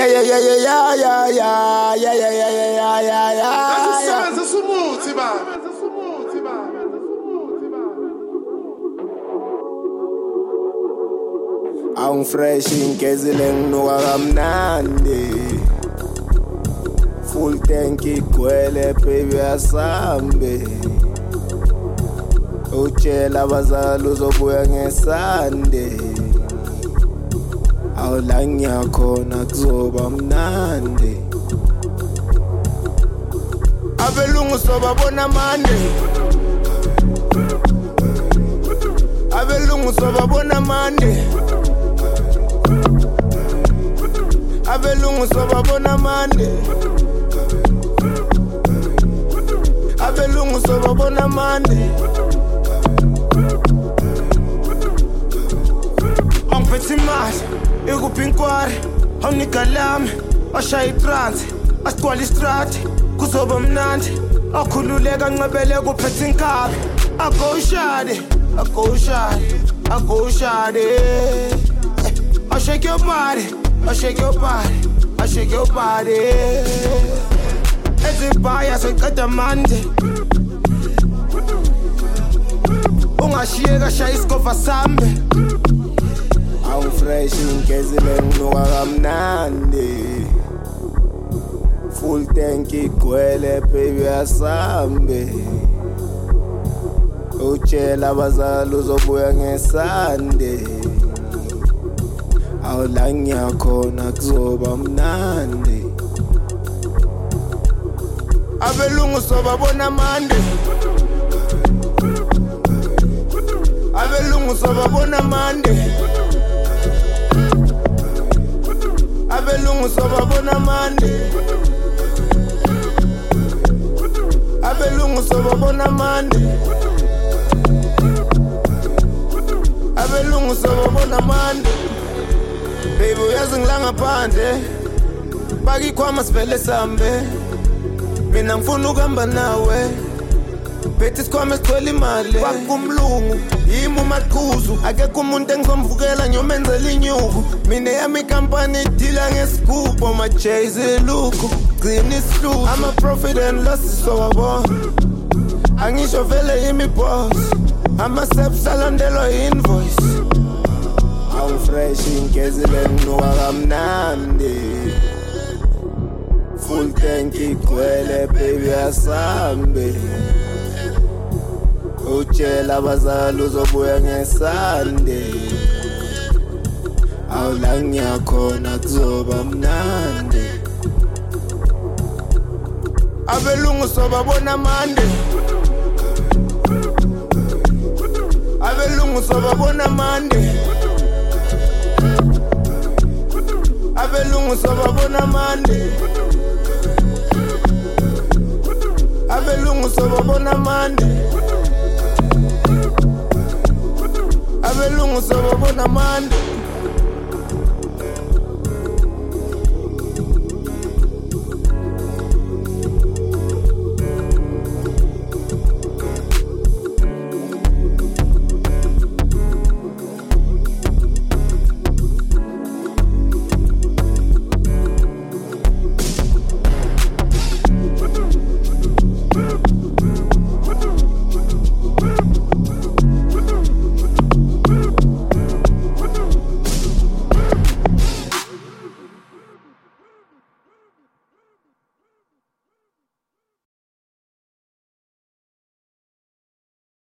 yeah, yeah, yeah, yeah, yeah, yeah, yeah, yeah, yeah, yeah, yeah. Asisebenze sumuthi baba. I'm fresh ingezile nginuka kamnandi. Full tank igcwele baby asambe. Utshela abazali uzobuya ngesande. Awula ngiyakhona kuzoba mnandi. Abelungu sobabona mande. Abelungu sobabona mande. Abelungu sobabona mande. Abelungu sobabona mande. Angiphethe imali ekuphinkwari awunigalami ashaya itrans asigcwala istrati kuzoba mnandi akhululeka ncebele kuphethe inkabi agoshade I shake your body, I shake your body, I shake your body. Ezibaya seqeda manje ungashiyeka shaya isikova sambe. I'm fresh ingezile nginuka kamnandi. Full tank igcwele baby asambe. Utshela abazali uzobuya ngesande. Awula ngiyakhona kuzoba mnandi. Abelungu sobabona mande. Abelungu sobabona mande. Abelungu sobabona mande. Abelungu sobabona mande. Abelungu sobabona mande. Baby uyazi ngilanga phandle. Bakikhwama sivele sambe. Mina ngifuna ukuhamba nawe. Bethi sikhwama sithwele imali. Kwakumlungu yimi umaqhuzu. Akekho umuntu engizomvukela ngiyomenzela inyuku. Mina yami company idila ngesigubho ma Jay-Z lukho. Gcina isihluku. I'm a profit and loss so wabona. Angisho vele yimi boss. Ama steps alandelwa invoice. I'm fresh ingezile nginuka kamnandi. Full tank igcwele baby asambe. Utshela abazali uzobuya ngesande. Awula ngiyakhona kuzoba mnandi. Abelungu sobabona mande. Abelungu sobabona mande. Abelungu sobabona mande. Abelungu sobabona mande. Abelungu sobabona mande.